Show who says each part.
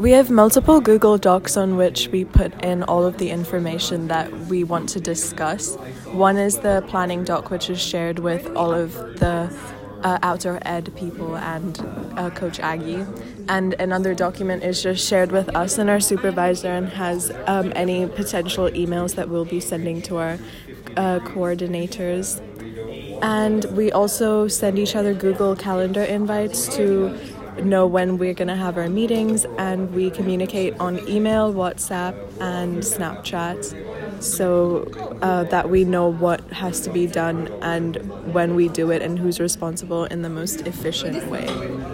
Speaker 1: We have multiple Google Docs on which we put in all of the information that we want to discuss. One is the planning doc, which is shared with all of the outdoor ed people and Coach Aggie. And another document is just shared with us and our supervisor and has any potential emails that we'll be sending to our coordinators. And we also send each other Google Calendar invites to know when we're going to have our meetings, and we communicate on email, WhatsApp, and Snapchat so that we know what has to be done and when we do it and who's responsible in the most efficient way.